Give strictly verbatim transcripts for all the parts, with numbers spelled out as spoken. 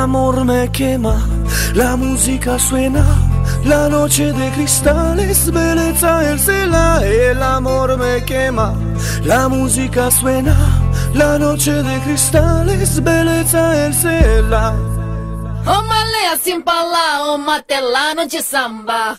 amor me quema, la música suena, la noche de cristales, belleza el cela. El amor me quema, la música suena, la noche de cristales, belleza el cela. Ô malé assim pra lá, ô matelano de samba.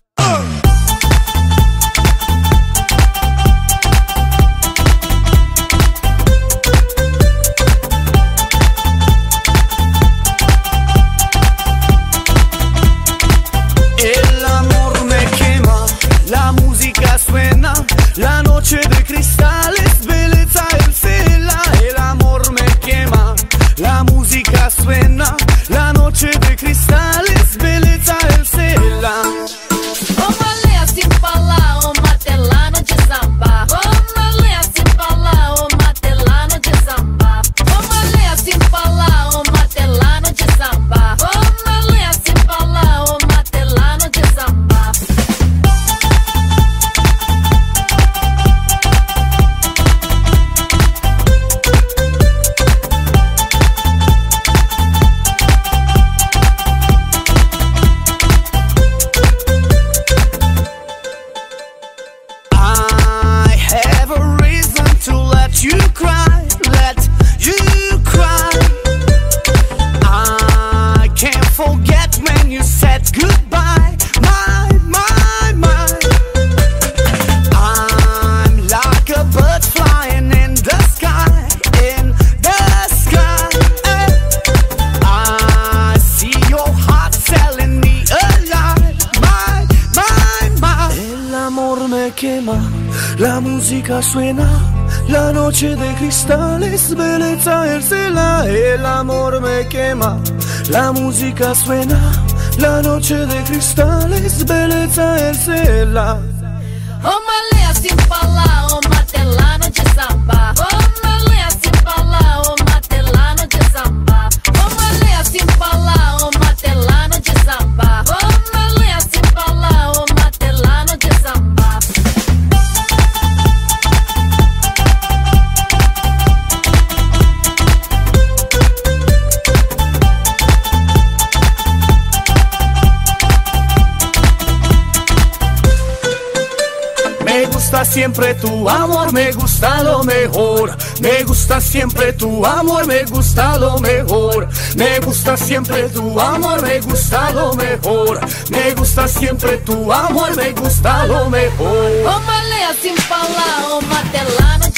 El amor me quema, la música suena, la noche de cristales, belleza el cela. El amor me quema, la música suena, la noche de cristales, belleza el cela. Ô malé assim pra lá, ô matelano de samba. Ô malé assim pra lá, ô matelano de samba. Ô malé assim pra lá, ô matelano de samba. Ô malé assim pra lá, ô matelano de samba. I have a reason to let you cry, let you cry. I can't forget when you said goodbye, my, my, my. I'm like a bird flying in the sky, in the sky. I see your heart telling me alive, my, my, my. El amor me quema, la música suena, la noche de cristales, belleza el cela. El amor me quema, la música suena, la noche de cristales, belleza el cela. Ô malé assim pra lá, ô matelano de samba. Ô malé assim pra lá, ô matelano de samba. Ô malé assim pra lá, ô matelano de samba. Ô malé assim pra lá, ô matelano de samba. Me gusta siempre tu amor, me gusta lo mejor. Me gusta siempre tu amor, me gusta lo mejor. Me gusta siempre tu amor, me gusta lo mejor. Me gusta siempre tu amor, me gusta lo mejor. Ô malé assim pra lá, ô matelano